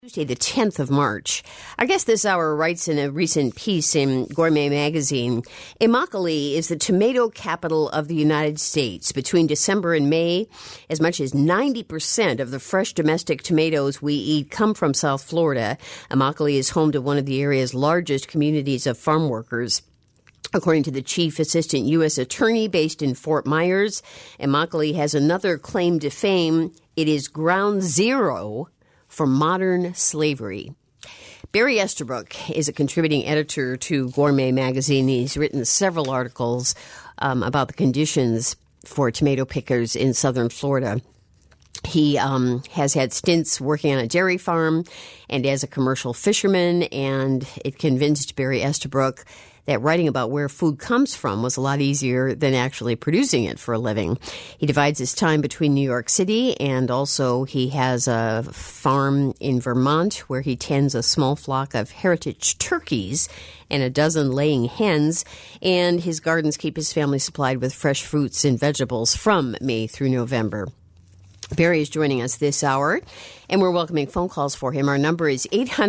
Tuesday, the 10th of March. Our guest this hour writes in a recent piece in Gourmet magazine, Immokalee is the tomato capital of the United States. Between December and May, as much as 90% of the fresh domestic tomatoes we eat come from South Florida. Immokalee is home to one of the area's largest communities of farm workers. According to the chief assistant U.S. attorney based in Fort Myers, Immokalee has another claim to fame. It is ground zero for modern slavery. Barry Estabrook is a contributing editor to Gourmet magazine. He's written several articles about the conditions for tomato pickers in southern Florida. He has had stints working on a dairy farm and as a commercial fisherman, and it convinced Barry Estabrook that writing about where food comes from was a lot easier than actually producing it for a living. He divides his time between New York City, and also he has a farm in Vermont where he tends a small flock of heritage turkeys and a dozen laying hens, and his gardens keep his family supplied with fresh fruits and vegetables from May through November. Barry is joining us this hour, and we're welcoming phone calls for him. Our number is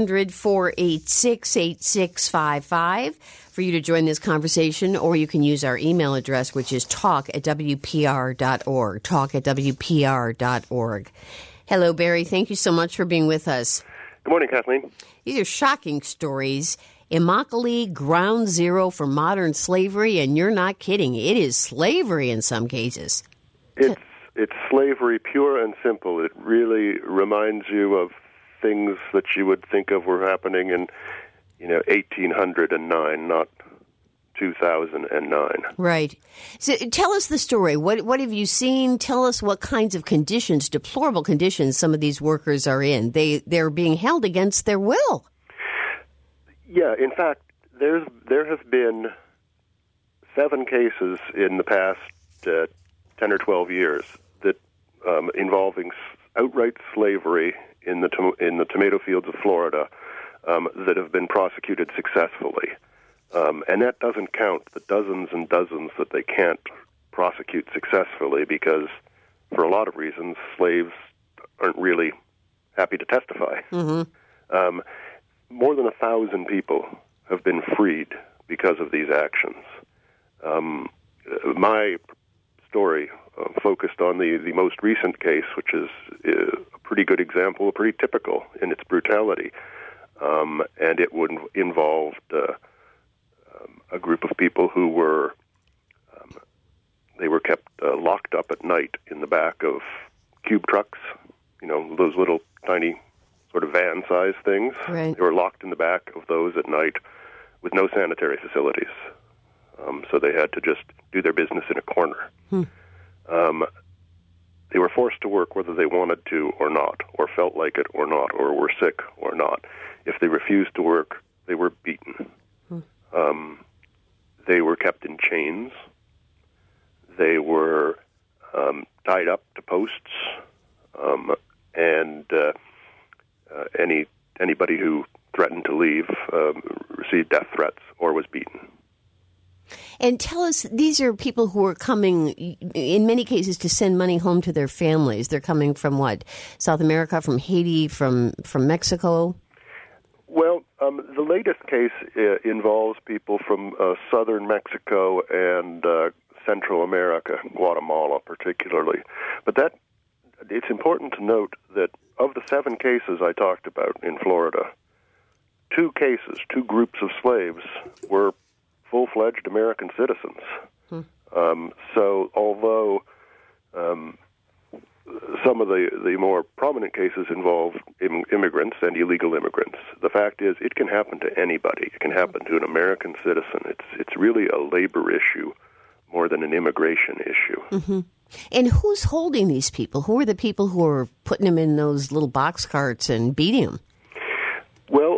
800-486-8655 for you to join this conversation, or you can use our email address, which is talk@wpr.org, talk@wpr.org. Hello, Barry. Thank you so much for being with us. Good morning, Kathleen. These are shocking stories. Immokalee, ground zero for modern slavery, and you're not kidding. It is slavery in some cases. It's slavery, pure and simple. It really reminds you of things that you would think of were happening in, 1809, not 2009. Right. So tell us the story. What have you seen? Tell us what kinds of conditions, deplorable conditions, some of these workers are in. They're being held against their will. Yeah, in fact, there have been 7 cases in the past 10 or 12 years that involving outright slavery in the tomato fields of Florida that have been prosecuted successfully. And that doesn't count the dozens and dozens that they can't prosecute successfully because, for a lot of reasons, slaves aren't really happy to testify. Mm-hmm. More than 1,000 people have been freed because of these actions. My story focused on the most recent case, which is a pretty good example, pretty typical in its brutality. And it would involved a group of people who were kept locked up at night in the back of cube trucks, those little tiny sort of van-sized things. Right. They were locked in the back of those at night with no sanitary facilities. So they had to just do their business in a corner. They were forced to work whether they wanted to or not, or felt like it or not, or were sick or not. If they refused to work, they were beaten. They were kept in chains. They were tied up to posts, and anybody who threatened to leave received death threats or was beaten. And tell us, these are people who are coming, in many cases, to send money home to their families. They're coming from what? South America, from Haiti, from Mexico? Well, the latest case involves people from southern Mexico and Central America, Guatemala particularly. But it's important to note that of the 7 cases I talked about in Florida, 2 groups of slaves were full-fledged American citizens. So although some of the more prominent cases involve immigrants and illegal immigrants, the fact is it can happen to anybody. It can happen to an American citizen. It's really a labor issue more than an immigration issue. Mm-hmm. And who's holding these people? Who are the people who are putting them in those little box carts and beating them? Well,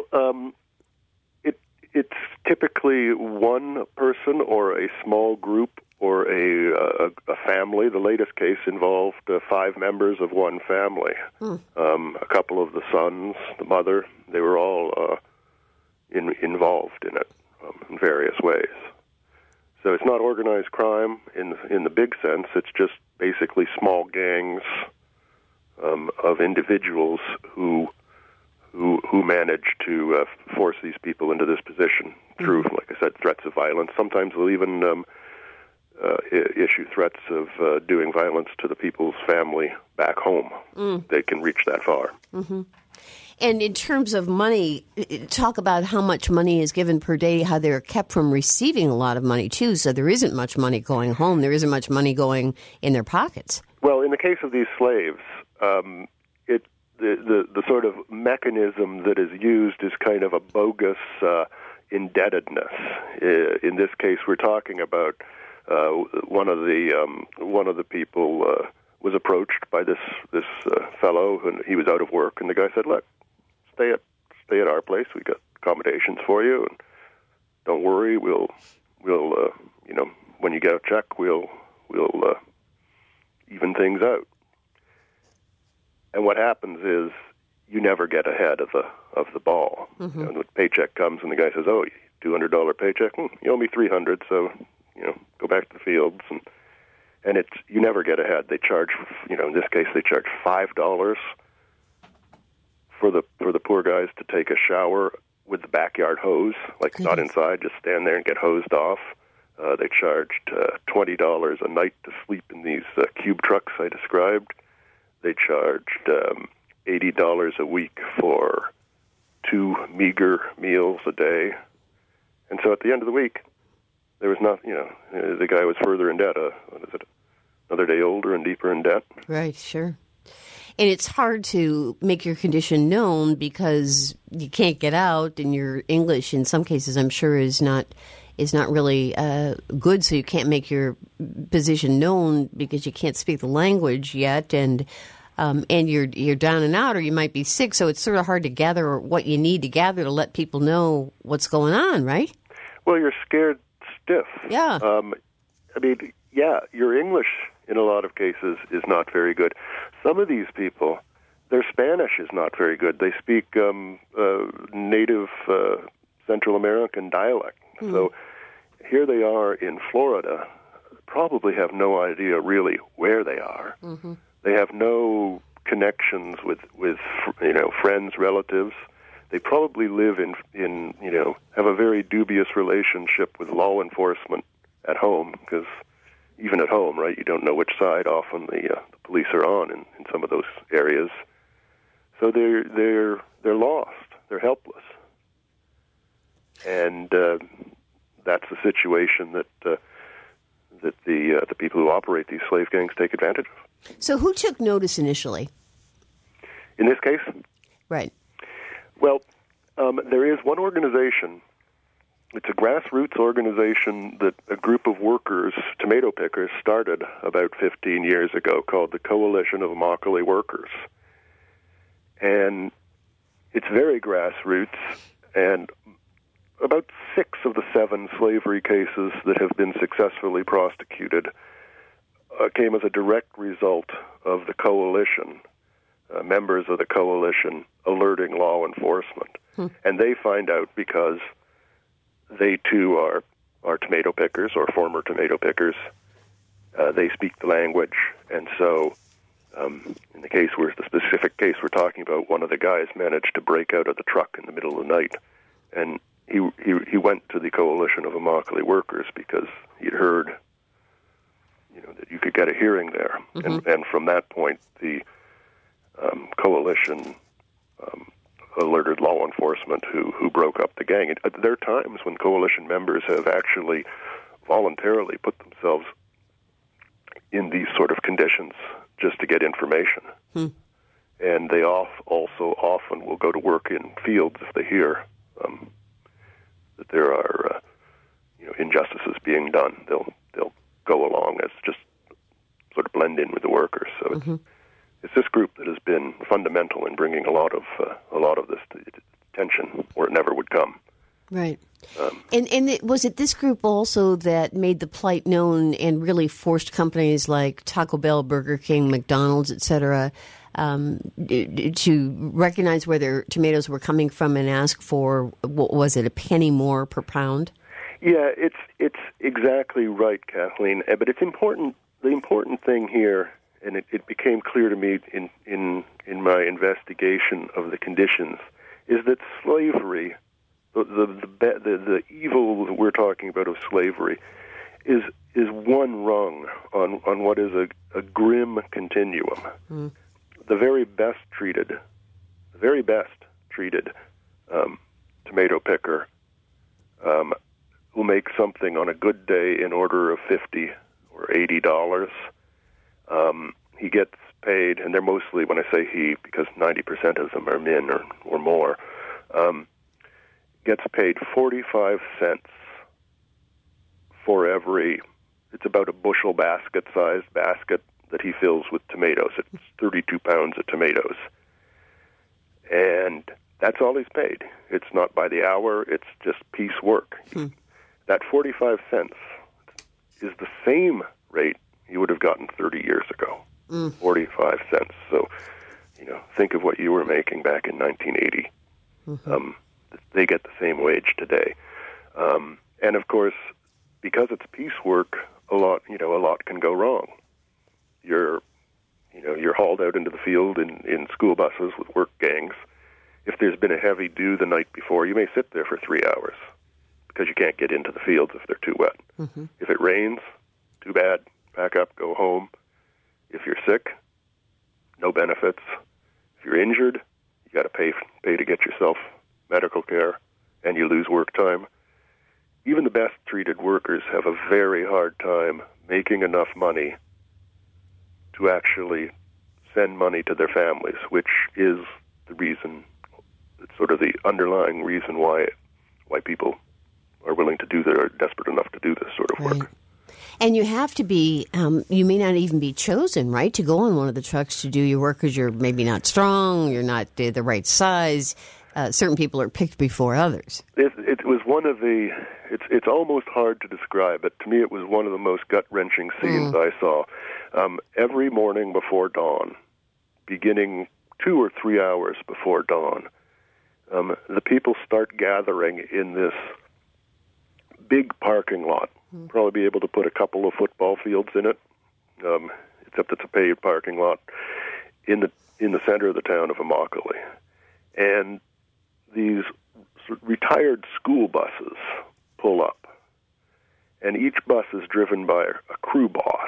it's typically one person or a small group or a family. The latest case involved 5 members of one family. A couple of the sons, the mother, they were all involved in it in various ways. So it's not organized crime in the big sense. It's just basically small gangs of individuals who who managed to force these people into this position through, like I said, threats of violence. Sometimes they'll even issue threats of doing violence to the people's family back home. They can reach that far. Mm-hmm. And in terms of money, talk about how much money is given per day, how they're kept from receiving a lot of money, too. So there isn't much money going home. There isn't much money going in their pockets. Well, in the case of these slaves, the sort of mechanism that is used is kind of a bogus indebtedness. In this case, we're talking about one of the people was approached by this fellow, and he was out of work, and the guy said, "Look, stay at our place. We got accommodations for you, and don't worry. We'll when you get a check, we'll even things out." And what happens is you never get ahead of the ball. Mm-hmm. You know, the paycheck comes, and the guy says, "Oh, $200 paycheck. You owe me $300, so go back to the fields." And it's you never get ahead. They charge, in this case, they charge $5 for the poor guys to take a shower with the backyard hose, like not inside, just stand there and get hosed off. They charged $20 a night to sleep in these cube trucks I described. They charged $80 a week for 2 meager meals a day. And so at the end of the week, there was not, the guy was further in debt. Another day older and deeper in debt. Right, sure. And it's hard to make your condition known because you can't get out, and your English, in some cases, I'm sure, is not really good. So you can't make your position known because you can't speak the language yet, and you're down and out, or you might be sick. So it's sort of hard to gather what you need to gather to let people know what's going on, right? Well, you're scared stiff. Yeah. Your English in a lot of cases is not very good. Some of these people, their Spanish is not very good. They speak native Central American dialect. Mm. So here they are in Florida, probably have no idea really where they are. Mm-hmm. They have no connections with friends, relatives. They probably live in have a very dubious relationship with law enforcement at home, because even at home, right, you don't know which side often the police are on in some of those areas. So they're lost. They're helpless, and that's the situation that the people who operate these slave gangs take advantage of. So who took notice initially? In this case? Right. Well, there is one organization. It's a grassroots organization that a group of workers, tomato pickers, started about 15 years ago called the Coalition of Immokalee Workers. And it's very grassroots, and about 6 of the 7 slavery cases that have been successfully prosecuted came as a direct result of the coalition, members of the coalition alerting law enforcement. And they find out because they, too, are tomato pickers or former tomato pickers. They speak the language. And so in the specific case we're talking about, one of the guys managed to break out of the truck in the middle of the night. And he went to the Coalition of Immokalee Workers because he'd heard that you could get a hearing there. Mm-hmm. And from that point, the coalition alerted law enforcement who broke up the gang. There are times when coalition members have actually voluntarily put themselves in these sort of conditions just to get information. And they also often will go to work in fields if they hear that there are injustices being done. They'll go along as just sort of blend in with the workers. So it's this group that has been fundamental in bringing a lot of this to attention where it never would come. Right. And was it this group also that made the plight known and really forced companies like Taco Bell, Burger King, McDonald's, et cetera, to recognize where their tomatoes were coming from and ask for, what was it, a penny more per pound? Yeah, it's exactly right, Kathleen. But it's important. The important thing here, and it became clear to me in my investigation of the conditions, is that slavery, the evil that we're talking about of slavery, is one rung on what is a grim continuum. Mm. The very best treated tomato picker will make something on a good day in order of $50 or $80. He gets paid, and they're mostly, when I say he, because 90% of them are men or more, gets paid 45 cents for every, it's about a bushel basket-sized basket that he fills with tomatoes. It's 32 pounds of tomatoes. And that's all he's paid. It's not by the hour, it's just piecework. That 45 cents is the same rate you would have gotten 30 years ago. 45 cents. So, think of what you were making back in 1980. Mm-hmm. They get the same wage today. And of course, because it's piecework, a lot can go wrong. You're hauled out into the field in school buses with work gangs. If there's been a heavy dew the night before, you may sit there for 3 hours because you can't get into the fields if they're too wet. Mm-hmm. If it rains, too bad. Pack up, go home. If you're sick, no benefits. If you're injured, you got to pay to get yourself medical care, and you lose work time. Even the best treated workers have a very hard time making enough money to actually send money to their families, which is the reason, sort of the underlying reason why people are willing to do are desperate enough to do this sort of work. And you have to be, you may not even be chosen, right, to go on one of the trucks to do your work because you're maybe not strong, you're not the right size. Certain people are picked before others. It was one of the, it's almost hard to describe, but to me it was one of the most gut-wrenching scenes I saw. Every morning before dawn, beginning 2 or 3 hours before dawn, the people start gathering in this big parking lot. Probably be able to put a couple of football fields in it, except it's a paved parking lot in the center of the town of Immokalee. And these retired school buses pull up, and each bus is driven by a crew boss.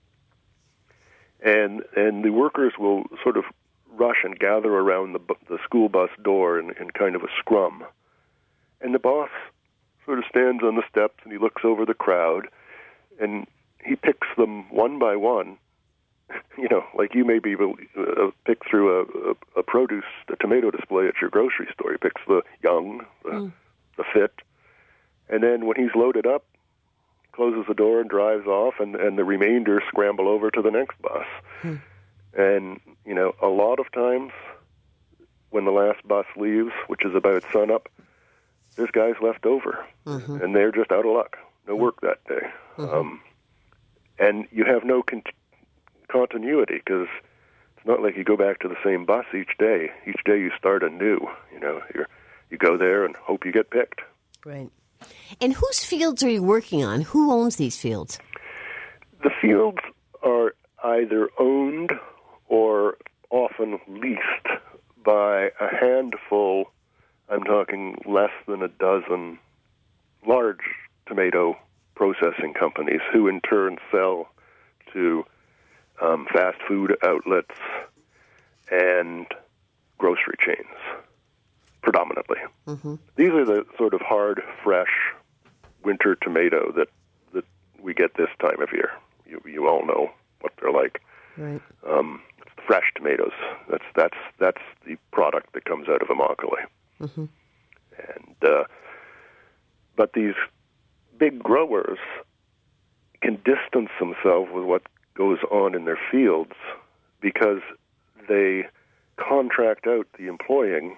And the workers will sort of rush and gather around the school bus door in kind of a scrum. And the boss sort of stands on the steps and he looks over the crowd and he picks them one by one, like you may be able to pick through a tomato display at your grocery store. He picks the young, the fit, and then when he's loaded up, closes the door and drives off, and the remainder scramble over to the next bus. And, a lot of times when the last bus leaves, which is about sunup, there's guys left over, and they're just out of luck. No work that day. And you have no continuity because it's not like you go back to the same bus each day. Each day you start anew. You go there and hope you get picked. Right. And whose fields are you working on? Who owns these fields? The fields are either owned or often leased by a handful, I'm talking less than a dozen, large tomato processing companies who in turn sell to fast food outlets and grocery chains, predominantly. These are the sort of hard, fresh winter tomato that we get this time of year. You all know what they're like. Right. Fresh tomatoes. That's the product that comes out of Immokalee. And but these big growers can distance themselves with what goes on in their fields because they contract out the employing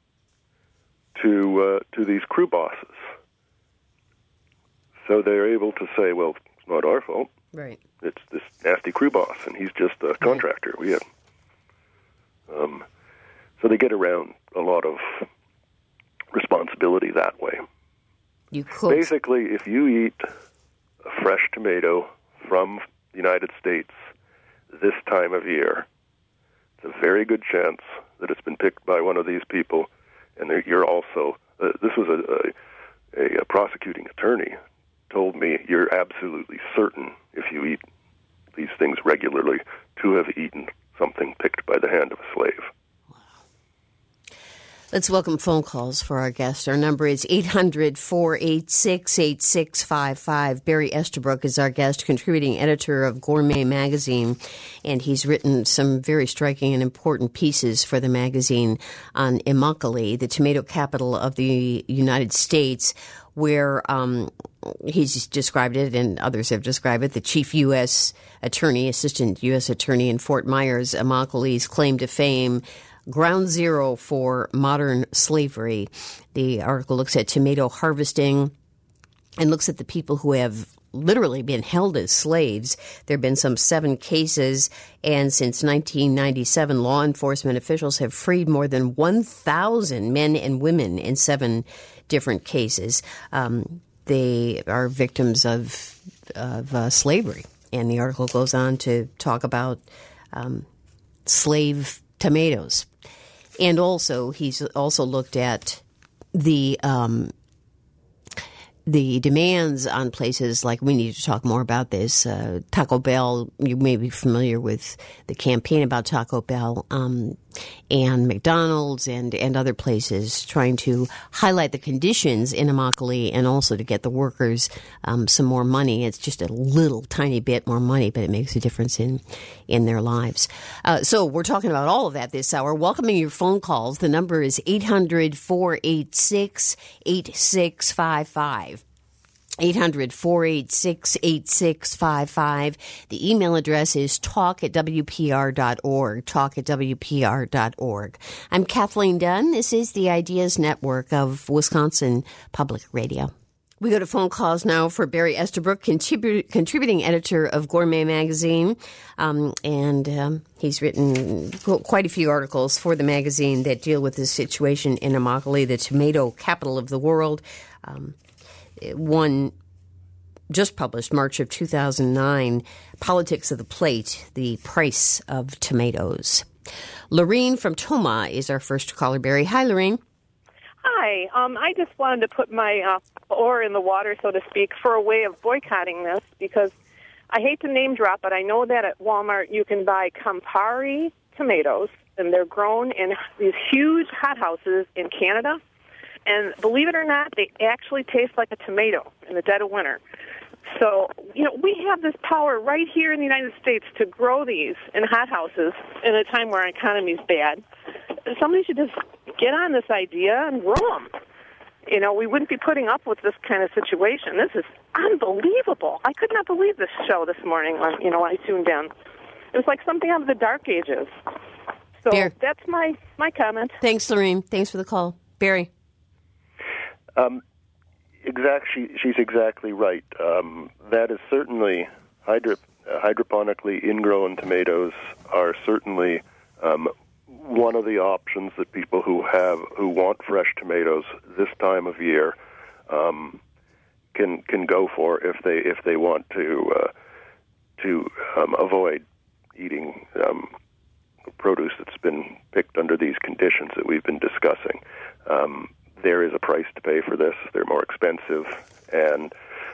to these crew bosses. So they're able to say, well, it's not our fault. Right. It's this nasty crew boss, and he's just a contractor. We have, so they get around a lot of responsibility that way. Basically, if you eat a fresh tomato from the United States this time of year, it's a very good chance that it's been picked by one of these people and you're also, this was a prosecuting attorney told me, you're absolutely certain, if you eat these things regularly, to have eaten something picked by the hand of a slave. Let's welcome phone calls for our guest. Our number is 800-486-8655. Barry Estabrook is our guest, contributing editor of Gourmet Magazine, and he's written some very striking and important pieces for the magazine on Immokalee, the tomato capital of the United States, where he's described it, and others have described it, the chief U.S. attorney, assistant U.S. attorney in Fort Myers, Immokalee's claim to fame, ground zero for modern slavery. The article looks at tomato harvesting and looks at the people who have literally been held as slaves. There have been some 7 cases, and since 1997, law enforcement officials have freed more than 1,000 men and women in 7 different cases. They are victims of slavery. And the article goes on to talk about slave tomatoes. And also, he's also looked at the demands on places like, we need to talk more about this, Taco Bell. You may be familiar with the campaign about Taco Bell, and McDonald's and other places trying to highlight the conditions in Immokalee and also to get the workers some more money. It's just a little tiny bit more money, but it makes a difference in their lives. So we're talking about all of that this hour. Welcoming your phone calls. The number is 800-486-8655. 800-486-8655. The email address is talk@wpr.org, talk@wpr.org. I'm Kathleen Dunn. This is the Ideas Network of Wisconsin Public Radio. We go to phone calls now for Barry Estabrook, contributing editor of Gourmet Magazine, and he's written quite a few articles for the magazine that deal with the situation in Immokalee, the tomato capital of the world. One just published March of 2009, Politics of the Plate, the Price of Tomatoes. Lorene from Tomah is our first caller, Barry. Hi, Lorene. Hi. I just wanted to put my oar in the water, so to speak, for a way of boycotting this, because I hate to name drop, but I know that at Walmart you can buy Campari tomatoes, and they're grown in these huge hothouses in Canada. And believe it or not, they actually taste like a tomato in the dead of winter. So, we have this power right here in the United States to grow these in hothouses in a time where our economy is bad. Somebody should just get on this idea and grow them. We wouldn't be putting up with this kind of situation. This is unbelievable. I could not believe this show this morning when I tuned in. It was like something out of the Dark Ages. So that's my comment. Thanks, Lorene. Thanks for the call. Barry. She's exactly right. That is certainly hydroponically ingrown tomatoes are certainly one of the options that people who want fresh tomatoes this time of year can go for if they want to avoid eating produce that's been picked under these conditions that we've been discussing. There is a price to pay for this. They're more expensive, and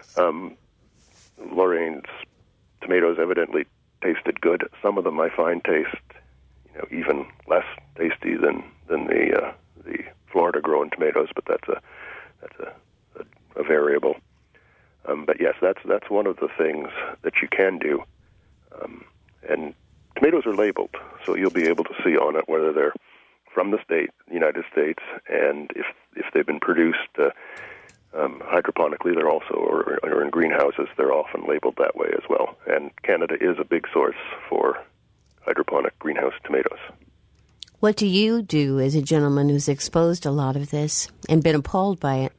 Lorene's tomatoes evidently tasted good. Some of them I find taste, even less tasty than the Florida-grown tomatoes, but that's a variable. But yes, that's one of the things that you can do. And tomatoes are labeled, so you'll be able to see on it whether they're from the United States, and if they've been produced hydroponically, they're also, or in greenhouses, they're often labeled that way as well. And Canada is a big source for hydroponic greenhouse tomatoes. What do you do as a gentleman who's exposed a lot of this and been appalled by it?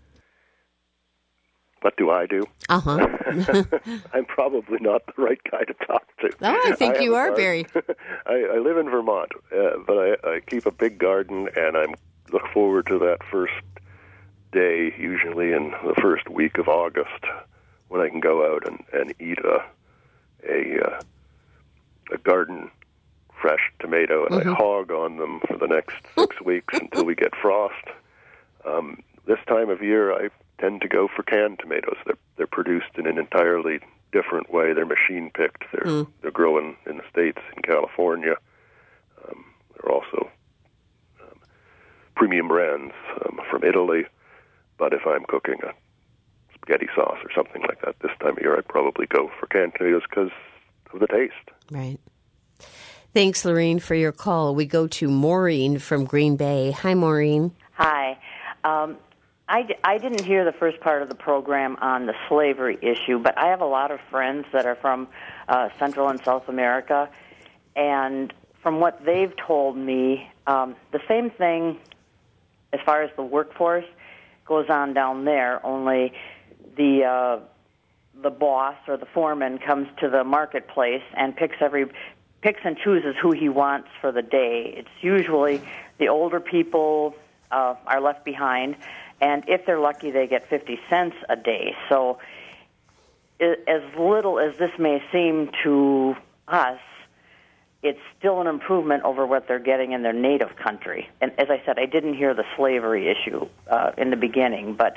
What do I do? Uh-huh. I'm probably not the right guy to talk to. Oh, I think you are, Barry. I live in Vermont, but I keep a big garden, and I look forward to that first day, usually in the first week of August, when I can go out and eat a garden fresh tomato, and I hog on them for the next 6 weeks until we get frost. This time of year, I tend to go for canned tomatoes. They're produced in an entirely different way. They're machine picked. They're grown in the States, in California. They're also premium brands from Italy. But if I'm cooking a spaghetti sauce or something like that this time of year, I'd probably go for canned tomatoes because of the taste. Right. Thanks, Lorene, for your call. We go to Maureen from Green Bay. Hi, Maureen. Hi. I didn't hear the first part of the program on the slavery issue, but I have a lot of friends that are from Central and South America, and from what they've told me, the same thing as far as the workforce goes on down there, only the boss or the foreman comes to the marketplace and picks and chooses who he wants for the day. It's usually the older people are left behind, and if they're lucky, they get 50 cents a day. So as little as this may seem to us, it's still an improvement over what they're getting in their native country. And as I said, I didn't hear the slavery issue in the beginning, but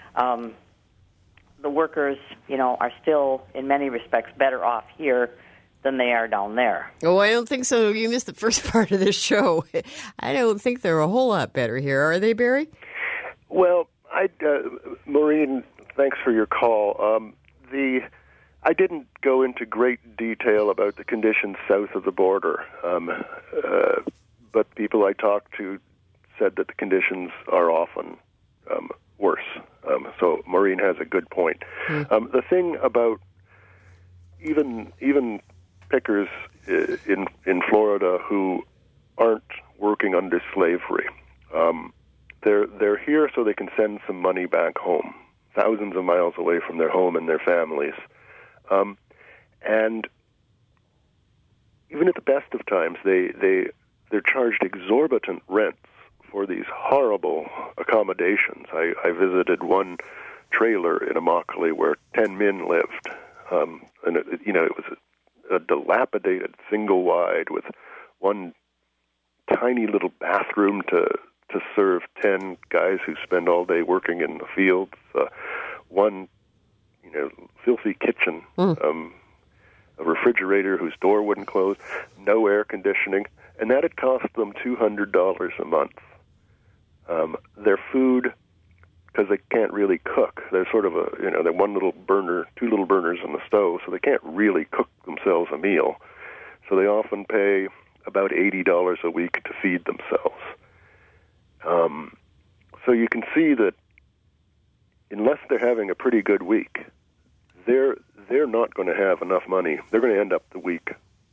the workers, are still, in many respects, better off here than they are down there. Oh, I don't think so. You missed the first part of this show. I don't think they're a whole lot better here. Are they, Barry? Well, Maureen, thanks for your call. I didn't go into great detail about the conditions south of the border, but people I talked to said that the conditions are often worse. So Maureen has a good point. The thing about even pickers in Florida who aren't working under slavery, they're here so they can send some money back home, thousands of miles away from their home and their families. And even at the best of times, they're charged exorbitant rents for these horrible accommodations. I visited one trailer in Immokalee where 10 men lived, and it was a dilapidated single wide with one tiny little bathroom to serve 10 guys who spend all day working in the fields, one filthy kitchen, a refrigerator whose door wouldn't close, no air conditioning, and that had cost them $200 a month. Their food, because they can't really cook, they're sort of they're one little burner, two little burners on the stove, so they can't really cook themselves a meal. So they often pay about $80 a week to feed themselves. So you can see that unless they're having a pretty good week, they're not going to have enough money. They're going to end up the week.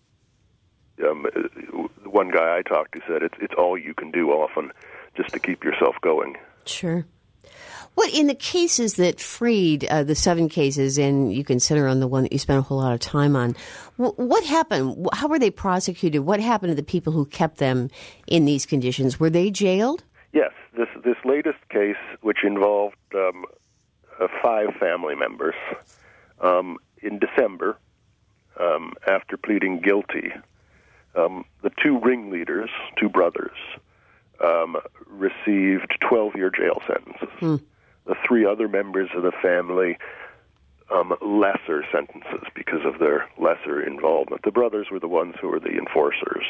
One guy I talked to said it's all you can do often just to keep yourself going. Sure. What in the cases that freed, the 7 cases, and you can center on the one that you spent a whole lot of time on, what happened? How were they prosecuted? What happened to the people who kept them in these conditions? Were they jailed? Yes. This latest case, which involved 5 family members, in December, after pleading guilty, the 2 ringleaders, 2 brothers, received 12-year jail sentences. The 3 other members of the family, lesser sentences because of their lesser involvement. The brothers were the ones who were the enforcers,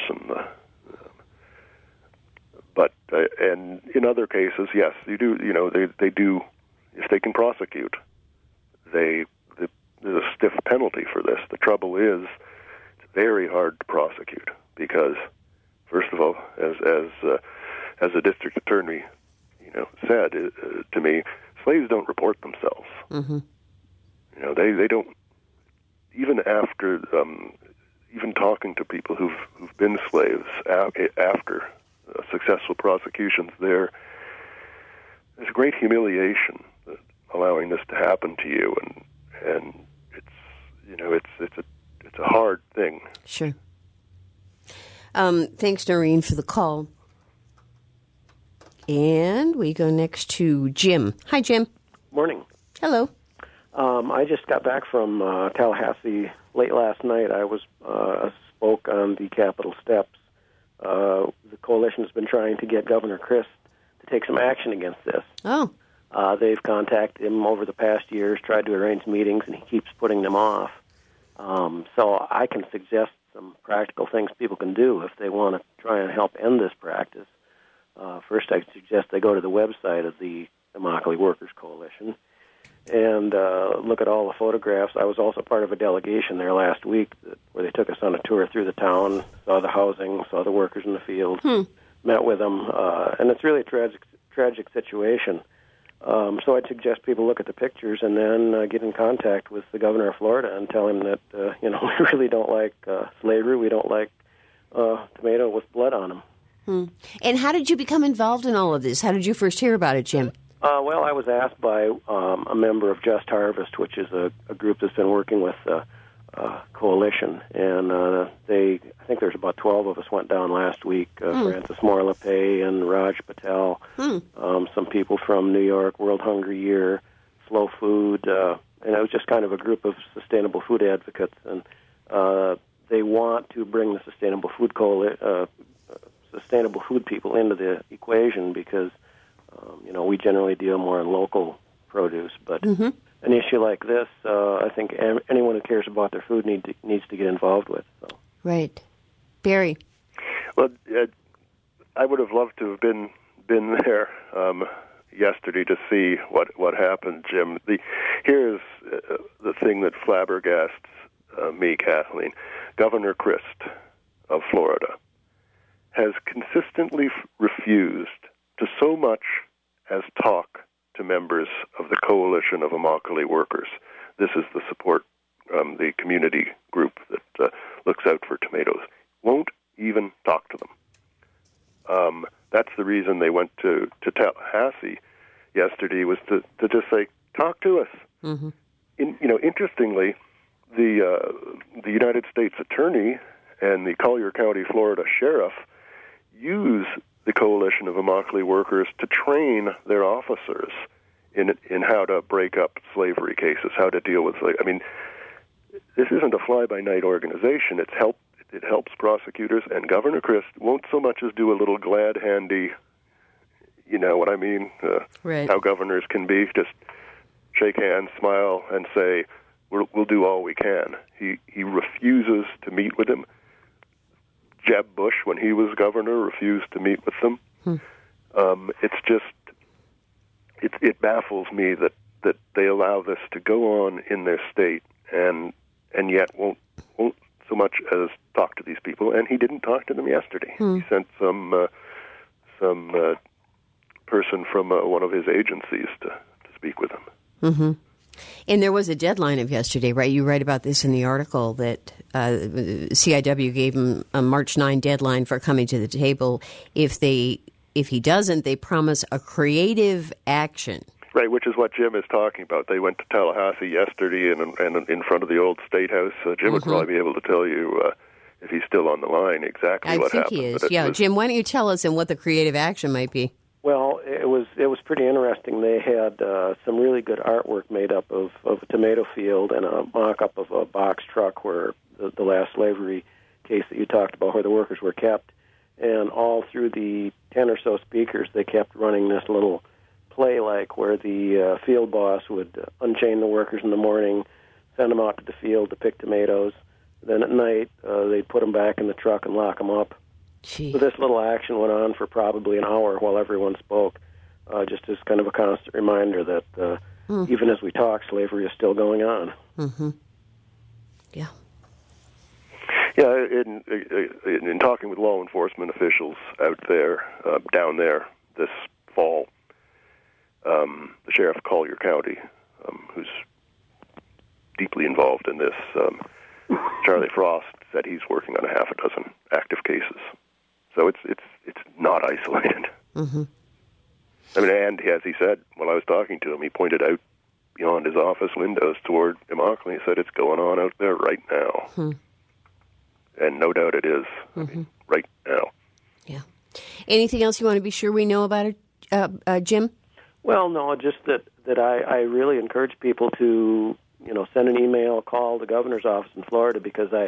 and in other cases, yes, you do. They do. If they can prosecute, there's a stiff penalty for this. The trouble is, it's very hard to prosecute because, first of all, as the district attorney, said to me, slaves don't report themselves. They don't. Even after, even talking to people who've been slaves after successful prosecutions, there's great humiliation allowing this to happen to you, and it's a hard thing. Sure. Thanks, Noreen, for the call. And we go next to Jim. Hi, Jim. Morning. Hello. I just got back from Tallahassee late last night. I was spoke on the Capitol steps. The coalition has been trying to get Governor Christ to take some action against this. Oh. They've contacted him over the past years, tried to arrange meetings, and he keeps putting them off. So I can suggest some practical things people can do if they want to try and help end this practice. First, I suggest they go to the website of the Immokalee Workers Coalition and look at all the photographs. I was also part of a delegation there last week where they took us on a tour through the town, saw the housing, saw the workers in the fields, met with them, and it's really a tragic situation. So I'd suggest people look at the pictures and then get in contact with the governor of Florida and tell him that, we really don't like slavery. We don't like tomato with blood on them. And how did you become involved in all of this? How did you first hear about it, Jim? Well, I was asked by a member of Just Harvest, which is a group that's been working with coalition, and I think there's about 12 of us went down last week. Francis Morlapay and Raj Patel, some people from New York, World Hunger Year, Slow Food, and it was just kind of a group of sustainable food advocates, and they want to bring the sustainable food people into the equation because we generally deal more in local produce, but an issue like this, I think anyone who cares about their food needs to get involved with. So. Right. Barry? Well, I would have loved to have been there yesterday to see what happened, Jim. Here's the thing that flabbergasts me, Kathleen. Governor Christ of Florida has consistently refused to so much as talk to members of the Coalition of Immokalee Workers. This is the support, the community group that looks out for tomatoes. Won't even talk to them. That's the reason they went to Tallahassee yesterday, was to just say, talk to us. Mm-hmm. Interestingly, the United States Attorney and the Collier County, Florida Sheriff use the Coalition of Immokalee Workers to train their officers in how to break up slavery cases, how to deal with slavery. I mean, this isn't a fly-by-night organization. It helps prosecutors, and Governor Christ won't so much as do a little glad-handy, you know what I mean, right. How governors can be, just shake hands, smile, and say, we'll do all we can. He refuses to meet with him. Jeb Bush, when he was governor, refused to meet with them. It's just, it baffles me that they allow this to go on in their state and yet won't so much as talk to these people. And he didn't talk to them yesterday. He sent some person from one of his agencies to speak with him. Mm-hmm. And there was a deadline of yesterday, right? You write about this in the article that CIW gave him a March 9 deadline for coming to the table. If he doesn't, they promise a creative action. Right, which is what Jim is talking about. They went to Tallahassee yesterday and in front of the old State House. Jim would probably be able to tell you, if he's still on the line, exactly what happened. I think he is. Jim, why don't you tell us and what the creative action might be? Well, it was pretty interesting. They had some really good artwork made up of a tomato field and a mock-up of a box truck where the last slavery case that you talked about, where the workers were kept. And all through the 10 or so speakers, they kept running this little play where the field boss would unchain the workers in the morning, send them out to the field to pick tomatoes. Then at night, they'd put them back in the truck and lock them up. Gee. So this little action went on for probably an hour while everyone spoke, just as kind of a constant reminder that even as we talk, slavery is still going on. Mm-hmm. Yeah. Yeah, in talking with law enforcement officials out there, down there this fall, the sheriff of Collier County, who's deeply involved in this, Charlie Frost, said he's working on a half a dozen active cases. So it's not isolated. Mm-hmm. I mean, and as he said, when I was talking to him, he pointed out beyond his office windows toward Immokalee. He said it's going on out there right now. And no doubt it is. I mean, right now. Yeah. Anything else you want to be sure we know about it, Jim? Well, no, just that I really encourage people to, send an email, call the governor's office in Florida, because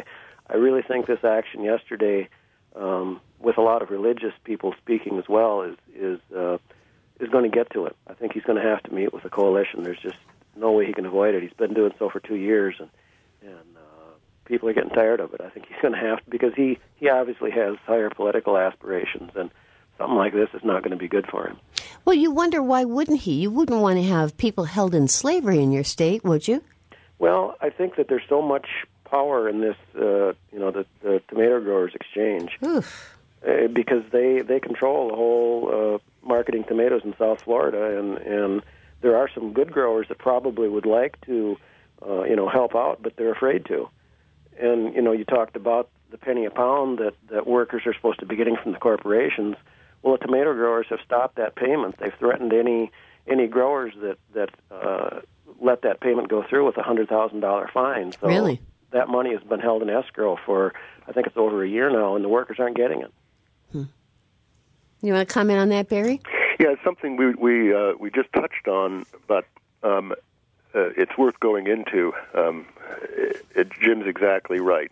I really think this action yesterday, with a lot of religious people speaking as well, is going to get to it. I think he's going to have to meet with the coalition. There's just no way he can avoid it. He's been doing so for 2 years, and people are getting tired of it. I think he's going to have to, because he obviously has higher political aspirations, and something like this is not going to be good for him. Well, you wonder, why wouldn't he? You wouldn't want to have people held in slavery in your state, would you? Well, I think that there's so much power in this, the Tomato Growers Exchange, because they control the whole marketing tomatoes in South Florida, and there are some good growers that probably would like to, help out, but they're afraid to. And, you talked about the penny a pound that workers are supposed to be getting from the corporations. Well, the tomato growers have stopped that payment. They've threatened any growers that let that payment go through with a $100,000 fine. So really? That money has been held in escrow for, I think it's over a year now, and the workers aren't getting it. You want to comment on that, Barry? Yeah, it's something we just touched on, but it's worth going into. Jim's exactly right.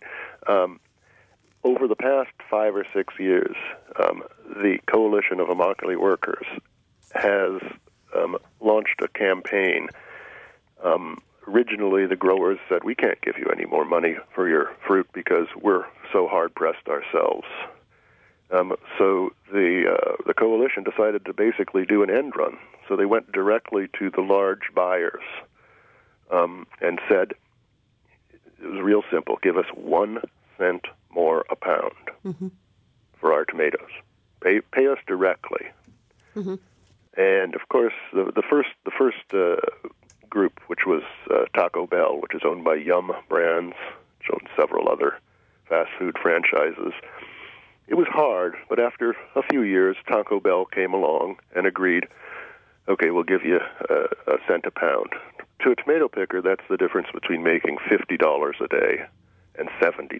Over the past 5 or 6 years, the Coalition of Immokalee Workers has launched a campaign. Originally, the growers said, "We can't give you any more money for your fruit because we're so hard-pressed ourselves." So the coalition decided to basically do an end run. So they went directly to the large buyers and said, it was real simple, give us 1 cent more a pound for our tomatoes. Pay us directly. And, of course, the first group, which was Taco Bell, which is owned by Yum Brands, which owns several other fast food franchises, it was hard, but after a few years, Taco Bell came along and agreed, okay, we'll give you a cent a pound. To a tomato picker, that's the difference between making $50 a day and $70.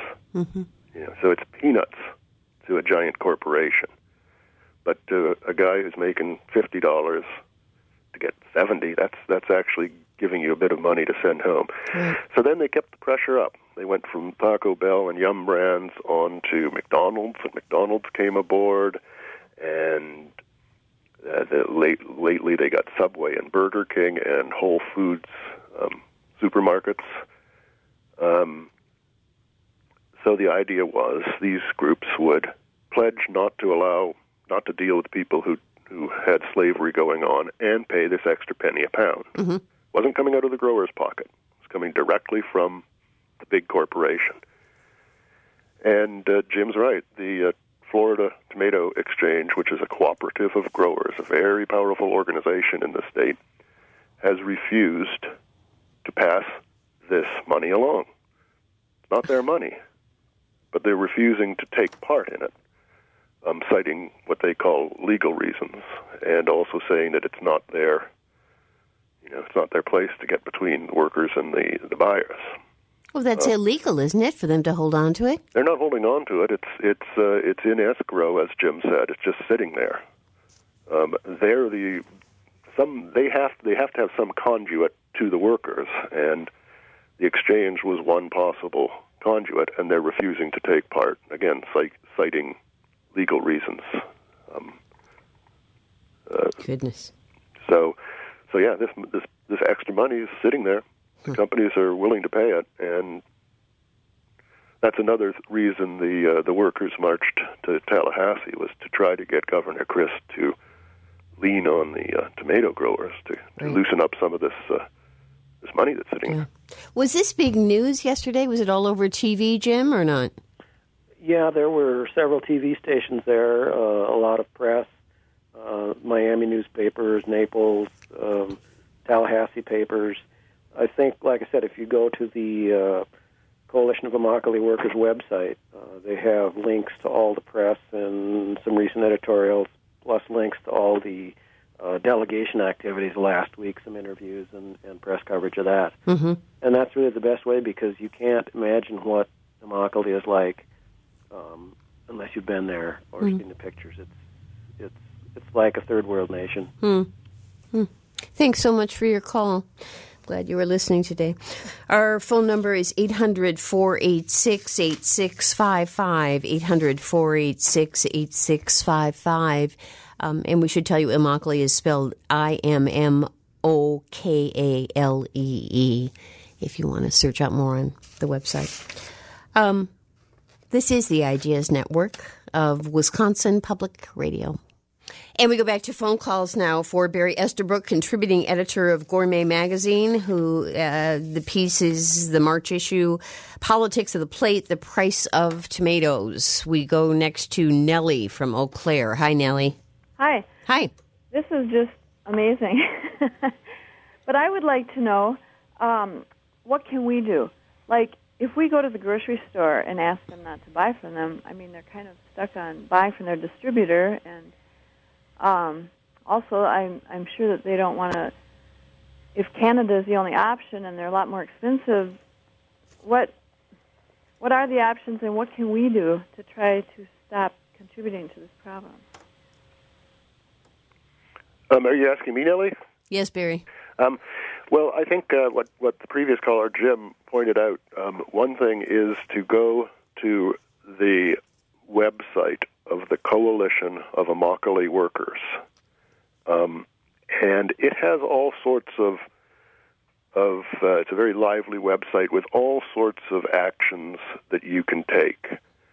So it's peanuts to a giant corporation. But to a guy who's making $50 to get $70, that's actually giving you a bit of money to send home. So then they kept the pressure up. They went from Taco Bell and Yum Brands on to McDonald's, and McDonald's came aboard, and lately they got Subway and Burger King and Whole Foods supermarkets. So the idea was these groups would pledge not to deal with people who had slavery going on and pay this extra penny a pound. Wasn't coming out of the grower's pocket. It was coming directly from the big corporation. And Jim's right. The Florida Tomato Exchange, which is a cooperative of growers, a very powerful organization in the state, has refused to pass this money along. It's not their money, but they're refusing to take part in it, citing what they call legal reasons, and also saying that it's not their place to get between the workers and the buyers. Well, that's illegal, isn't it, for them to hold on to it? They're not holding on to it. It's in escrow, as Jim said. It's just sitting there. They have to have some conduit to the workers, and the exchange was one possible conduit, and they're refusing to take part. Again, citing legal reasons. Goodness. So yeah, this extra money is sitting there. The companies are willing to pay it, and that's another reason the workers marched to Tallahassee, was to try to get Governor Crist to lean on the tomato growers to loosen up some of this money that's sitting there. Was this big news yesterday? Was it all over TV, Jim, or not? Yeah, there were several TV stations there, a lot of press, Miami newspapers, Naples, Tallahassee papers. I think, like I said, if you go to the Coalition of Immokalee Workers website, they have links to all the press and some recent editorials, plus links to all the delegation activities last week, some interviews and press coverage of that. And that's really the best way, because you can't imagine what Immokalee is like unless you've been there or seen the pictures. It's like a third world nation. Thanks so much for your call. Glad you were listening today. Our phone number is 800-486-8655, 800-486-8655. And we should tell you Immokalee is spelled Immokalee, if you want to search out more on the website. This is the Ideas Network of Wisconsin Public Radio. And we go back to phone calls now for Barry Estabrook, contributing editor of Gourmet Magazine, who the piece is the March issue, Politics of the Plate, the Price of Tomatoes. We go next to Nellie from Eau Claire. Hi, Nellie. Hi. Hi. This is just amazing. But I would like to know, what can we do? Like, if we go to the grocery store and ask them not to buy from them, I mean, they're kind of stuck on buying from their distributor, and also, I'm sure that they don't want to. If Canada is the only option and they're a lot more expensive, what are the options, and what can we do to try to stop contributing to this problem? Are you asking me, Nellie? Yes, Barry. Well, I think what the previous caller, Jim, pointed out, one thing is to go to the website of the Coalition of Immokalee Workers. And it has all sorts of it's a very lively website with all sorts of actions that you can take,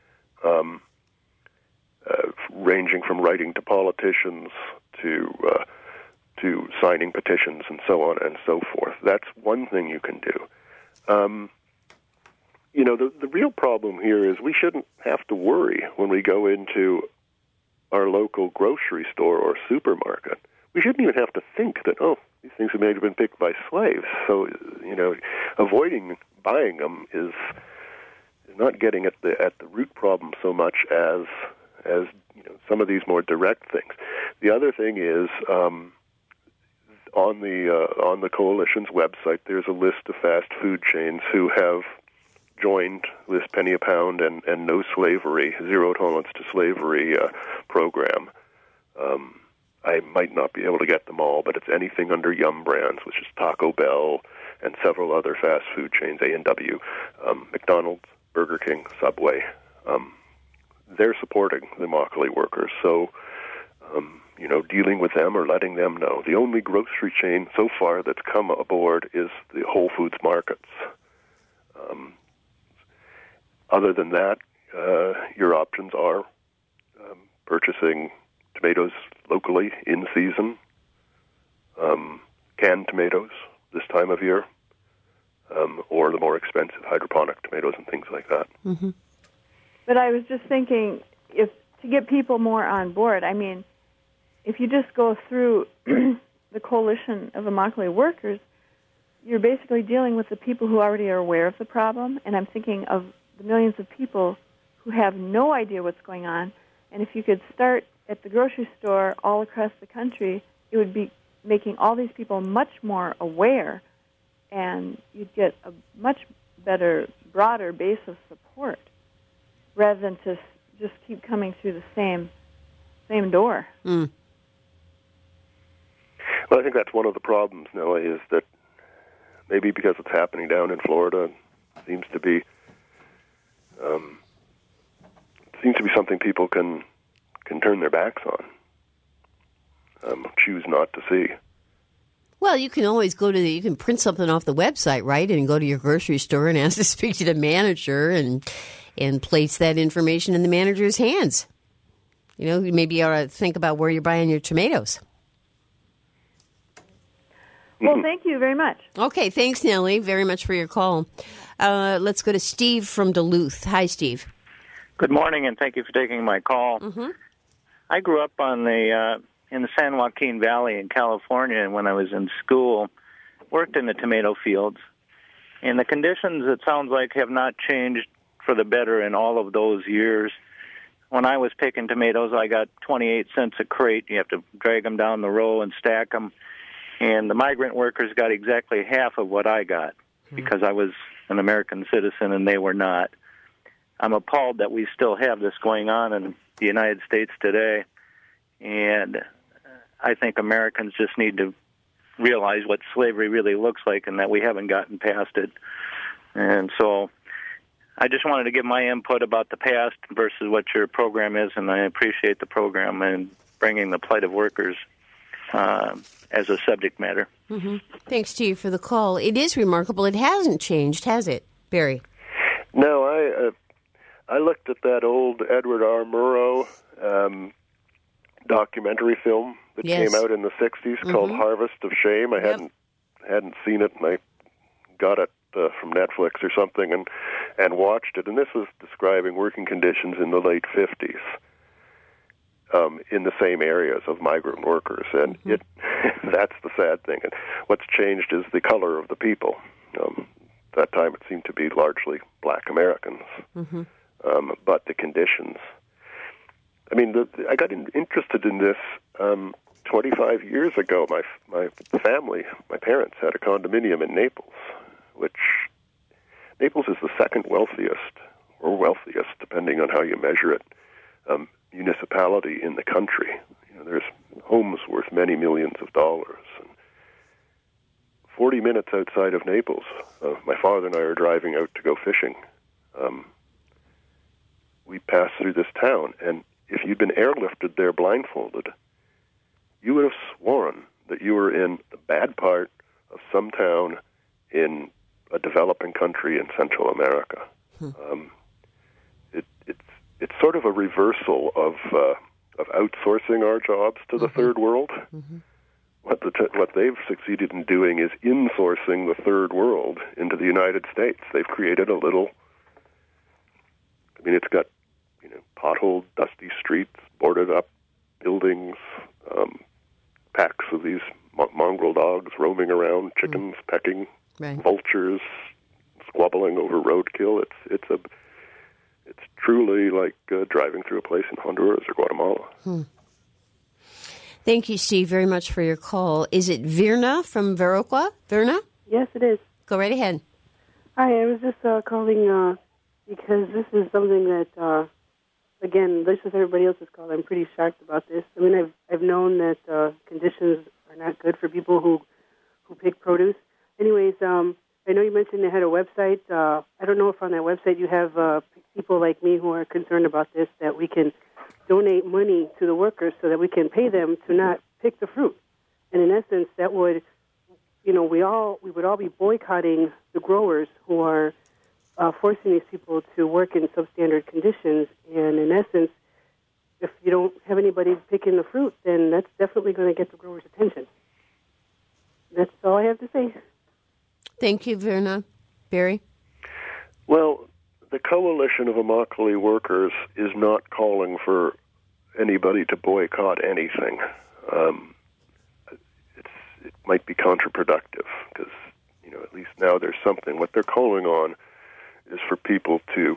ranging from writing to politicians to signing petitions and so on and so forth. That's one thing you can do. The real problem here is we shouldn't have to worry when we go into our local grocery store or supermarket. We shouldn't even have to think that, these things may have been picked by slaves. So, avoiding buying them is not getting at the root problem so much as some of these more direct things. The other thing is on the Coalition's website, there's a list of fast food chains who have joined this penny a pound and no slavery, zero tolerance to slavery program. I might not be able to get them all, but it's anything under Yum Brands, which is Taco Bell and several other fast food chains, A&W, McDonald's, Burger King, Subway. They're supporting the Immokalee workers, so dealing with them or letting them know. The only grocery chain so far that's come aboard is the Whole Foods markets. Other than that, your options are purchasing tomatoes locally in season, canned tomatoes this time of year, or the more expensive hydroponic tomatoes and things like that. Mm-hmm. But I was just thinking, if to get people more on board, I mean, if you just go through the Coalition of Immokalee Workers, you're basically dealing with the people who already are aware of the problem, and I'm thinking of the millions of people who have no idea what's going on, and if you could start at the grocery store all across the country, it would be making all these people much more aware, and you'd get a much better, broader base of support, rather than to just keep coming through the same door. Mm. Well, I think that's one of the problems, Nellie, is that maybe because it's happening down in Florida, it seems to be something people can turn their backs on, choose not to see. Well, you can always you can print something off the website, right, and go to your grocery store and ask to speak to the manager and place that information in the manager's hands. Maybe you ought to think about where you're buying your tomatoes. Well, thank you very much. Okay, thanks, Nellie, very much for your call. Let's go to Steve from Duluth. Hi, Steve. Good morning, and thank you for taking my call. Mm-hmm. I grew up in the San Joaquin Valley in California, and when I was in school, worked in the tomato fields. And the conditions, it sounds like, have not changed for the better in all of those years. When I was picking tomatoes, I got 28 cents a crate. You have to drag them down the row and stack them. And the migrant workers got exactly half of what I got because I was an American citizen and they were not. I'm appalled that we still have this going on in the United States today. And I think Americans just need to realize what slavery really looks like and that we haven't gotten past it. And so I just wanted to give my input about the past versus what your program is, and I appreciate the program and bringing the plight of workers as a subject matter. Mm-hmm. Thanks, Steve, for the call. It is remarkable. It hasn't changed, has it, Barry? No, I looked at that old Edward R. Murrow documentary film that came out in the 60s called Harvest of Shame. I hadn't seen it, and I got it from Netflix or something and watched it. And this was describing working conditions in the late 50s in the same areas of migrant workers. And that's the sad thing. And what's changed is the color of the people. That time it seemed to be largely black Americans. But the conditions. I mean, I got interested in this 25 years ago. My family, my parents, had a condominium in Naples, which Naples is the second wealthiest, or wealthiest, depending on how you measure it, municipality in the country. You know, there's homes worth many millions of dollars. And 40 minutes outside of Naples, my father and I are driving out to go fishing. We passed through this town, and if you'd been airlifted there blindfolded, you would have sworn that you were in the bad part of some town in a developing country in Central America. It's sort of a reversal of outsourcing our jobs to the third world. What they've succeeded in doing is insourcing the third world into the United States. They've created a little. I mean, it's got potholed, dusty streets, boarded up buildings, packs of these mongrel dogs roaming around, chickens pecking, vultures squabbling over roadkill. It's truly like driving through a place in Honduras or Guatemala. Thank you, Steve, very much for your call. Is it Virna from Viroqua? Virna? Yes, it is. Go right ahead. Hi, I was just calling because this is something that, again, just as everybody else has called, I'm pretty shocked about this. I mean, I've known that conditions are not good for people who pick produce. Anyways, I know you mentioned they had a website. I don't know if on that website you have people like me who are concerned about this, that we can donate money to the workers so that we can pay them to not pick the fruit. And in essence, that would, we would all be boycotting the growers who are forcing these people to work in substandard conditions. And in essence, if you don't have anybody picking the fruit, then that's definitely going to get the growers' attention. That's all I have to say. Thank you, Virna. Barry? Well, the Coalition of Immokalee Workers is not calling for anybody to boycott anything. It might be counterproductive because, at least now there's something. What they're calling on is for people to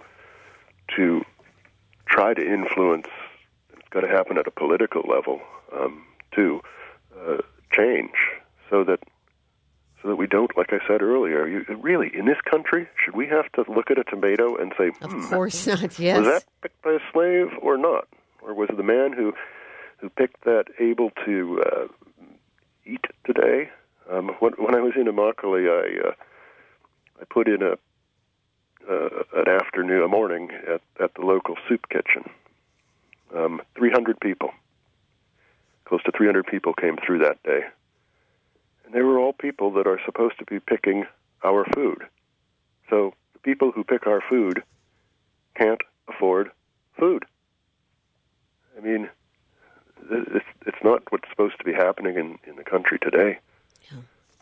try to influence. It's got to happen at a political level to change, so that we don't, like I said earlier, really, in this country, should we have to look at a tomato and say, of course not, yes. Was that picked by a slave or not? Or was the man who picked that able to eat today? When I was in Immokalee, I put in a morning at the local soup kitchen. 300 people, close to 300 people came through that day. And they were all people that are supposed to be picking our food. So the people who pick our food can't afford food. I mean, it's not what's supposed to be happening in the country today. Yeah.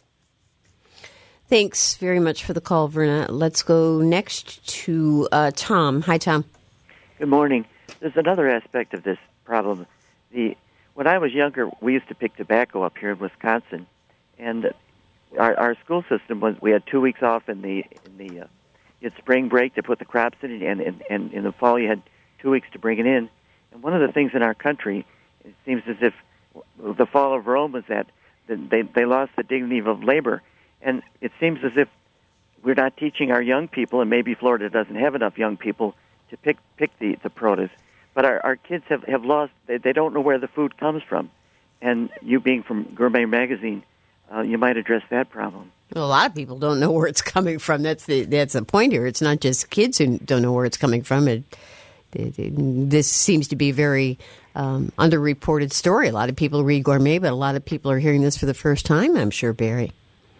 Thanks very much for the call, Verna. Let's go next to Tom. Hi, Tom. Good morning. There's another aspect of this problem. When I was younger, we used to pick tobacco up here in Wisconsin. And our school system was, we had 2 weeks off you had spring break to put the crops in, and in the fall you had 2 weeks to bring it in. And one of the things in our country, it seems as if the fall of Rome was that they lost the dignity of labor. And it seems as if we're not teaching our young people, and maybe Florida doesn't have enough young people to pick the produce. But our kids have lost, they don't know where the food comes from. And you being from Gourmet Magazine, you might address that problem. Well, a lot of people don't know where it's coming from. That's the point here. It's not just kids who don't know where it's coming from. This seems to be a very underreported story. A lot of people read Gourmet, but a lot of people are hearing this for the first time, I'm sure, Barry.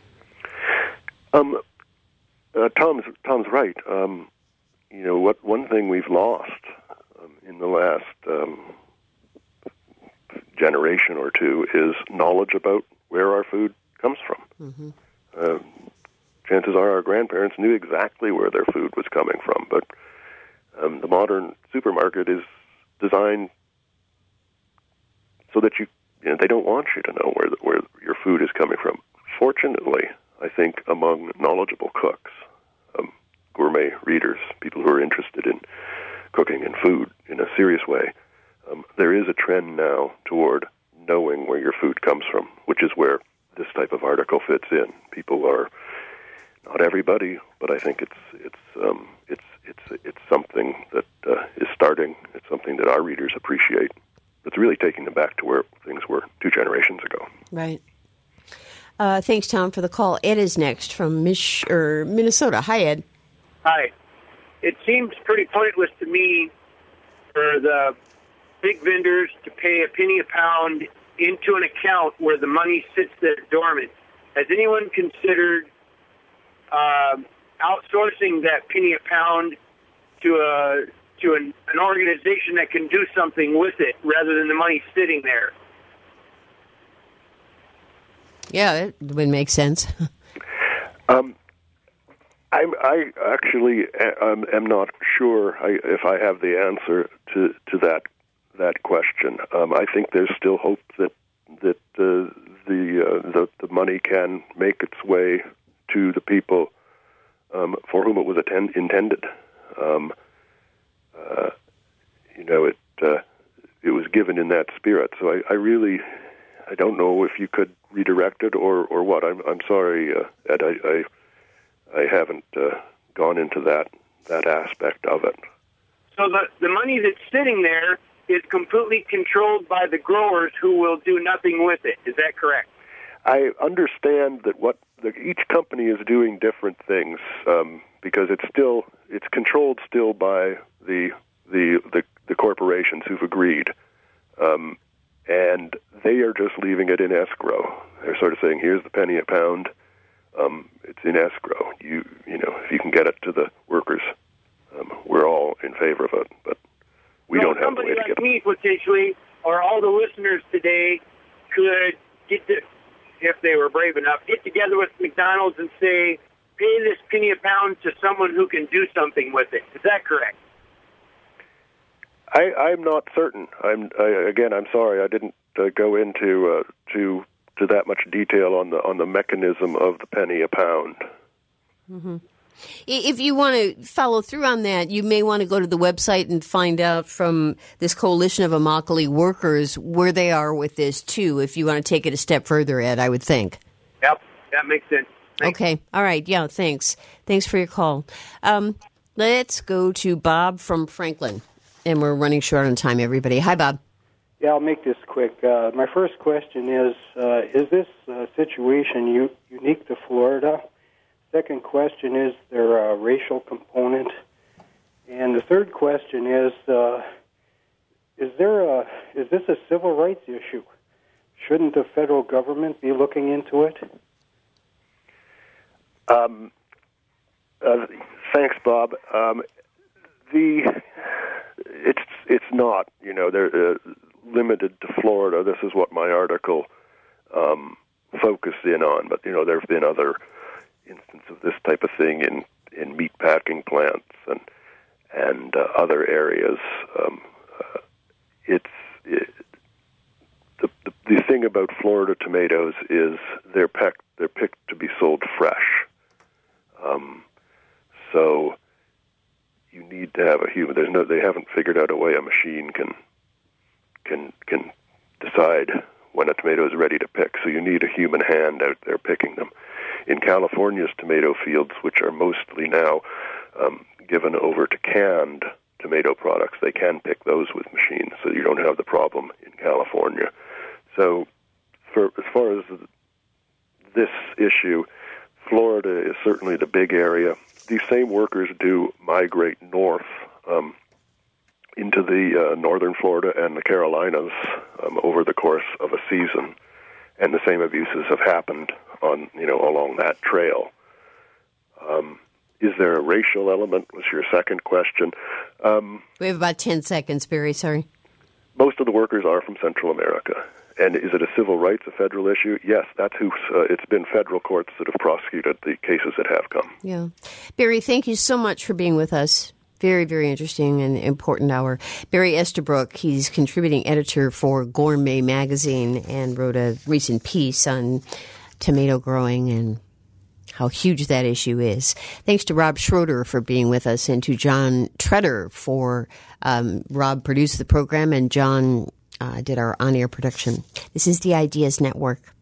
Tom's right. One thing we've lost in the last generation or two is knowledge about where our food comes from. Mm-hmm. Chances are our grandparents knew exactly where their food was coming from, but the modern supermarket is designed so that they don't want you to know where your food is coming from. Fortunately, I think among knowledgeable cooks, gourmet readers, people who are interested in cooking and food in a serious way, there is a trend now toward knowing where your food comes from, which is where this type of article fits in. People are, not everybody, but I think it's something that is starting. It's something that our readers appreciate. It's really taking them back to where things were 2 generations ago. Right. Thanks, Tom, for the call. Ed is next from Minnesota. Hi, Ed. Hi. It seems pretty pointless to me for the big vendors to pay a penny a pound into an account where the money sits there dormant. Has anyone considered outsourcing that penny a pound to an organization that can do something with it rather than the money sitting there? Yeah, it would make sense. I actually am not sure if I have the answer to that question. I think there's still hope that the money can make its way to the people for whom it was intended. It was given in that spirit. So I don't know if you could redirect it or what. I'm sorry, Ed. I haven't gone into that aspect of it. So the money that's sitting there is completely controlled by the growers who will do nothing with it. Is that correct? I understand that each company is doing different things because it's controlled still by the corporations who've agreed, and they are just leaving it in escrow. They're sort of saying, "Here's the penny a pound. It's in escrow. If you can get it to the workers, we're all in favor of it, but we don't have the way to get it." Somebody like me, potentially, or all the listeners today, could if they were brave enough, get together with McDonald's and say, "Pay this penny a pound to someone who can do something with it." Is that correct? I'm not certain. I'm sorry. I didn't go into to that much detail on the mechanism of the penny a pound. Mm-hmm. If you want to follow through on that, you may want to go to the website and find out from this coalition of Immokalee workers where they are with this, too, if you want to take it a step further, Ed, I would think. Yep, that makes sense. Thanks. Okay. All right. Yeah, thanks. Thanks for your call. Let's go to Bob from Franklin. And we're running short on time, everybody. Hi, Bob. Yeah, I'll make this quick. My first question is this situation unique to Florida? Second question, is there a racial component? And the third question is this a civil rights issue? Shouldn't the federal government be looking into it? Thanks, Bob. It's not. They're limited to Florida. This is what my article focused in on. But there have been other instances of this type of thing in meat packing plants and other areas. The thing about Florida tomatoes is they're picked to be sold fresh. So you need to have a human. They haven't figured out a way a machine can decide when a tomato is ready to pick. So you need a human hand out there picking them. In California's tomato fields, which are mostly now given over to canned tomato products, they can pick those with machines. So you don't have the problem in California. So as far as this issue, Florida is certainly the big area. These same workers do migrate north into the northern Florida and the Carolinas over the course of a season, and the same abuses have happened on along that trail. Is there a racial element? Was your second question. We have about 10 seconds, Barry. Sorry. Most of the workers are from Central America. And is it a civil rights, a federal issue? Yes, that's who. It's been federal courts that have prosecuted the cases that have come. Yeah. Barry, thank you so much for being with us. Very, very interesting and important hour. Barry Estabrook, he's contributing editor for Gourmet Magazine and wrote a recent piece on tomato growing and how huge that issue is. Thanks to Rob Schroeder for being with us, and to John Treader for Rob produced the program and John did our on-air production. This is the Ideas Network.